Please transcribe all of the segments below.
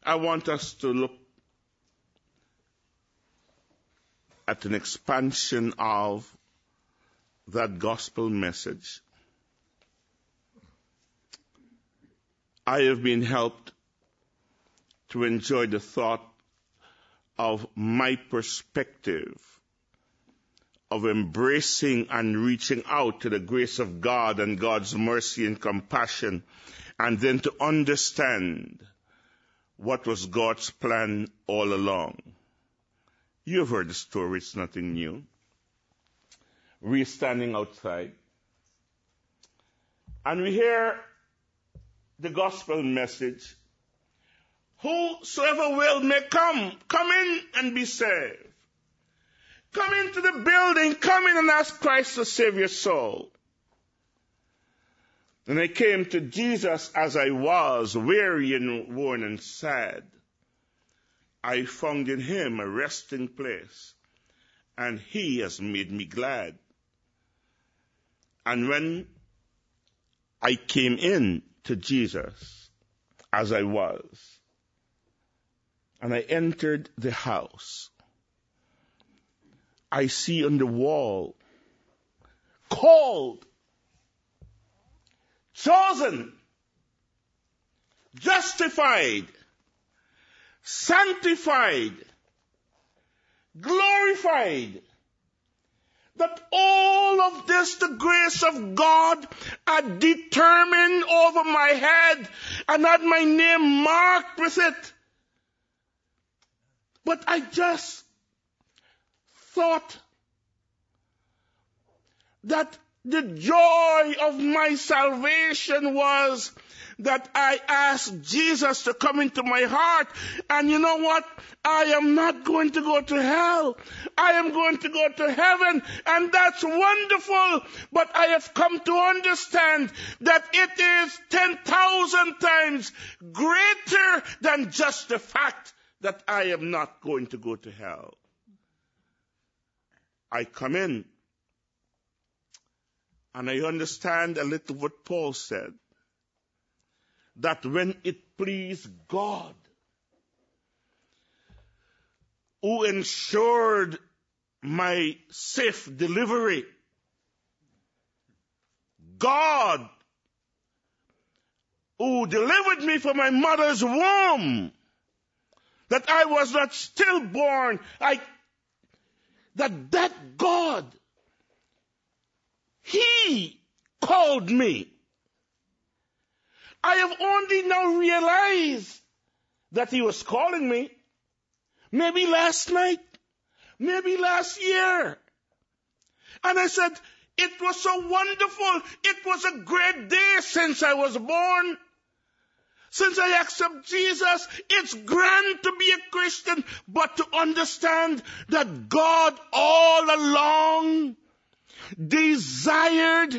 I want us to look at an expansion of that gospel message. I have been helped to enjoy the thought of my perspective of embracing and reaching out to the grace of God and God's mercy and compassion, and then to understand what was God's plan all along. You've heard the story, it's nothing new. We're standing outside, and we hear the gospel message. Whosoever will may come in and be saved. Come into the building, come in and ask Christ to save your soul. And I came to Jesus as I was, weary and worn and sad. I found in him a resting place, and he has made me glad. And when I came in to Jesus as I was, and I entered the house, I see on the wall, called, chosen, justified, sanctified, glorified, that all of this, the grace of God, had determined over my head and had my name marked with it. But I just thought that the joy of my salvation was that I asked Jesus to come into my heart. And you know what? I am not going to go to hell. I am going to go to heaven. And that's wonderful. But I have come to understand that it is 10,000 times greater than just the fact that I am not going to go to hell. I come in and I understand a little what Paul said, that when it pleased God, who ensured my safe delivery, God, who delivered me from my mother's womb, that I was not stillborn, that God, He called me. I have only now realized that He was calling me. Maybe last night, maybe last year. And I said, it was so wonderful. It was a great day since I was born. Since I accept Jesus, it's grand to be a Christian, but to understand that God all along desired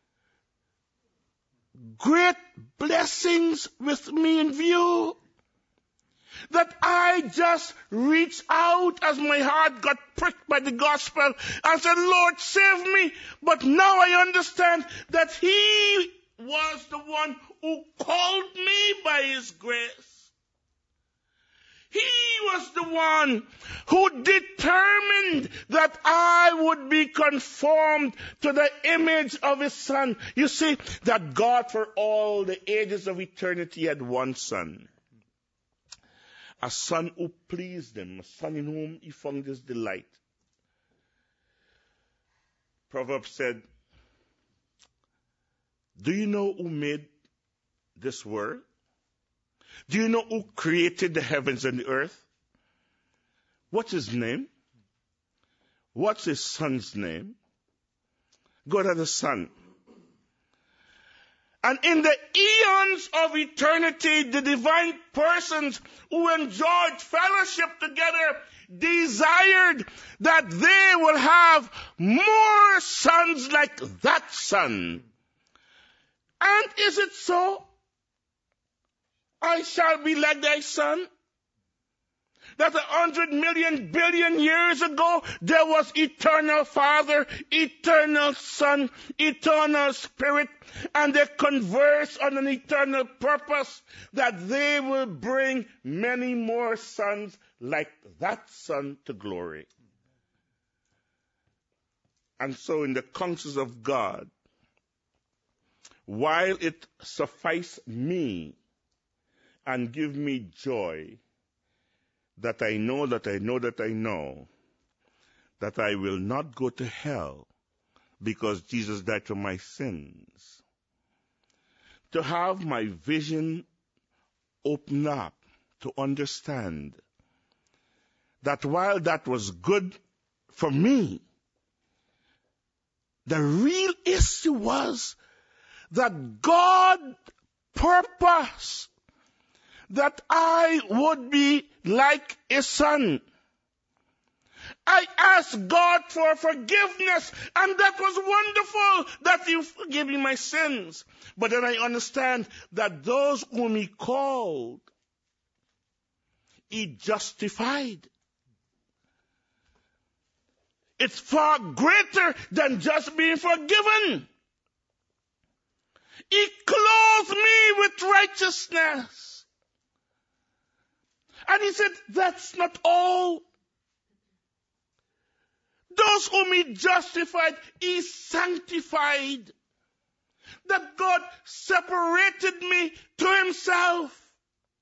great blessings with me in view. That I just reached out as my heart got pricked by the gospel and said, Lord, save me. But now I understand that He was the one who called me by His grace. He was the one who determined that I would be conformed to the image of His Son. You see, that God for all the ages of eternity had one Son. A Son who pleased Him, a Son in whom He found His delight. Proverbs said, do you know who made this world? Do you know who created the heavens and the earth? What's His name? What's His Son's name? God had a Son. And in the eons of eternity, the divine persons who enjoyed fellowship together desired that they will have more sons like that Son. And is it so? I shall be like thy Son. that 100 million billion years ago there was eternal Father, eternal Son, eternal Spirit, and they converse on an eternal purpose that they will bring many more sons like that Son to glory. And so in the counsels of God, while it suffice me and give me joy that I know that I will not go to hell because Jesus died for my sins, to have my vision open up to understand that while that was good for me, the real issue was that God purposed that I would be like a son. I asked God for forgiveness, and that was wonderful that He forgave me my sins. But then I understand that those whom He called, He justified. It's far greater than just being forgiven. He clothed me with righteousness. And He said, that's not all. Those whom He justified, He sanctified. That God separated me to Himself.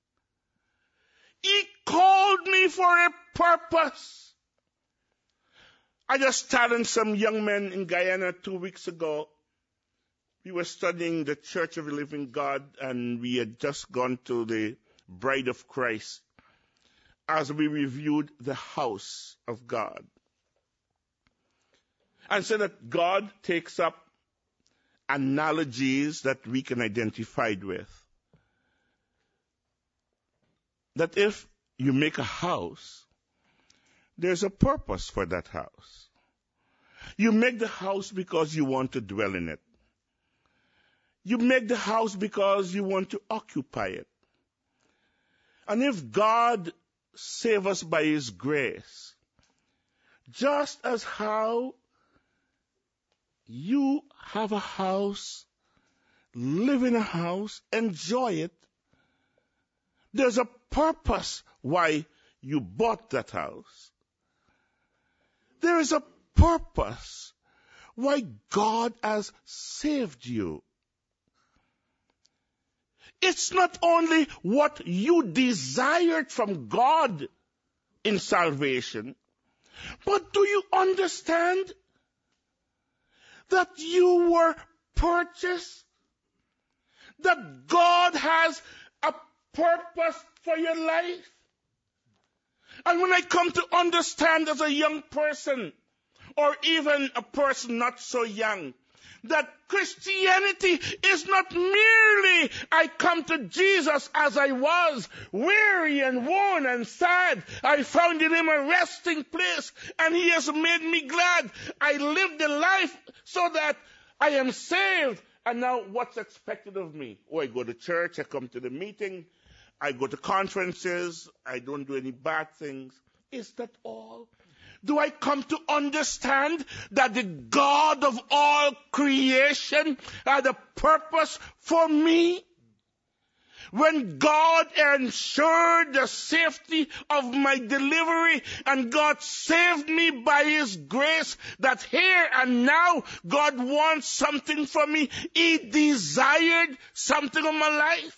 He called me for a purpose. I just challenged some young men in Guyana 2 weeks ago. We were studying the Church of the Living God, and we had just gone to the Bride of Christ as we reviewed the house of God. And said that God takes up analogies that we can identify with. That if you make a house, there's a purpose for that house. You make the house because you want to dwell in it. You make the house because you want to occupy it. And if God save us by His grace, just as how you have a house, live in a house, enjoy it, there's a purpose why you bought that house. There is a purpose why God has saved you. It's not only what you desired from God in salvation, but do you understand that you were purchased? That God has a purpose for your life? And when I come to understand as a young person, or even a person not so young, that Christianity is not merely I come to Jesus as I was, weary and worn and sad. I found in Him a resting place, and He has made me glad. I lived the life so that I am saved. And now what's expected of me? Oh, I go to church, I come to the meeting, I go to conferences, I don't do any bad things. Is that all? Do I come to understand that the God of all creation had a purpose for me? When God ensured the safety of my delivery and God saved me by His grace, that here and now God wants something from me. He desired something of my life.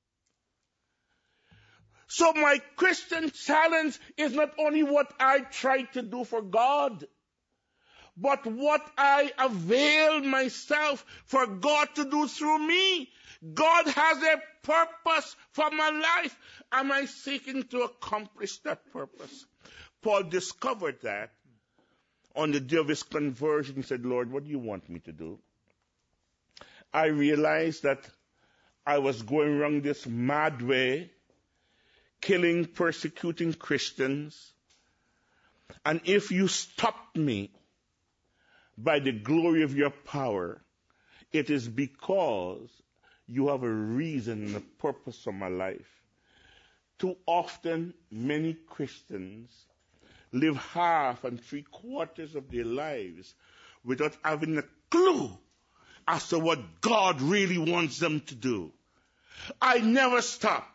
So my Christian challenge is not only what I try to do for God, but what I avail myself for God to do through me. God has a purpose for my life. Am I seeking to accomplish that purpose? Paul discovered that on the day of his conversion. He said, Lord, what do you want me to do? I realized that I was going wrong this mad way, killing, persecuting Christians. And if you stopped me by the glory of your power, it is because you have a reason and a purpose for my life too often, many Christians live half and 3/4 of their lives without having a clue as to what God really wants them to do. I never stop